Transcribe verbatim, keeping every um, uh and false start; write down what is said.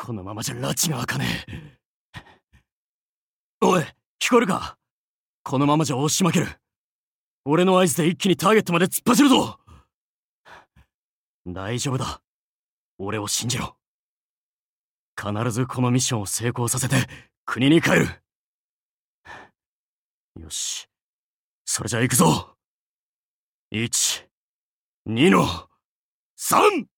このままじゃ拉致が開かねえ。おい、聞こえるか？このままじゃ押し負ける。俺の合図で一気にターゲットまで突っ走るぞ。大丈夫だ。俺を信じろ。必ずこのミッションを成功させて国に帰る。よし、それじゃ行くぞ。いち、にのさん。